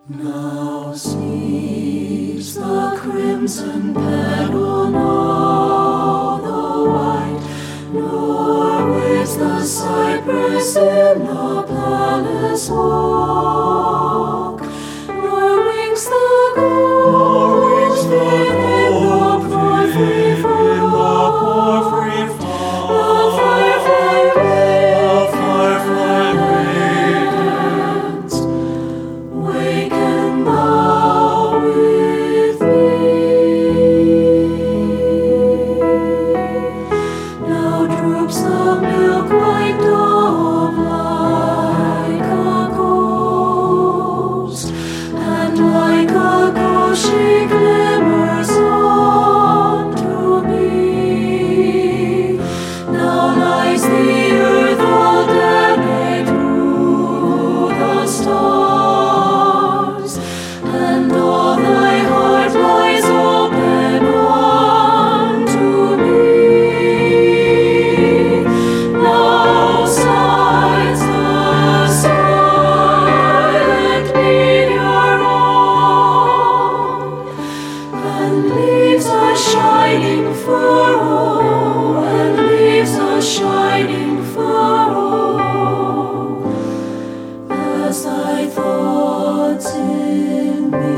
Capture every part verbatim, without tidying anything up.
Now sleeps the crimson petal, now the white, nor waves the cypress in the palace walk, nor winks the gold in the porphyry fog, the firefly radiance, waken thou with me. Now droops the milk-white dove like a ghost, and like a ghost she glimmers unto me. Now lies the earth all dead through the stars, and all thy heart lies open unto me. Now sighs the silent meteor on, and leaves a shining furrow, and leaves a shining furrow, as thy thoughts in me.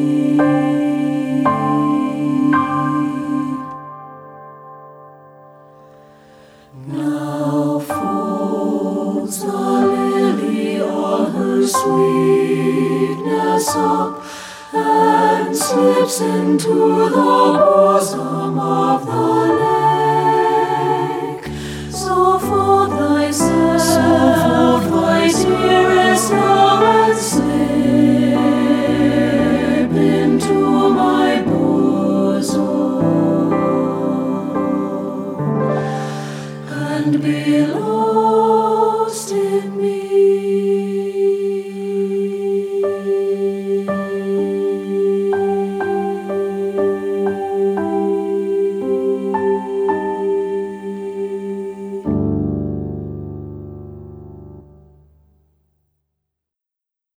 Now folds the lily all her sweetness up, and slips into the bosom of the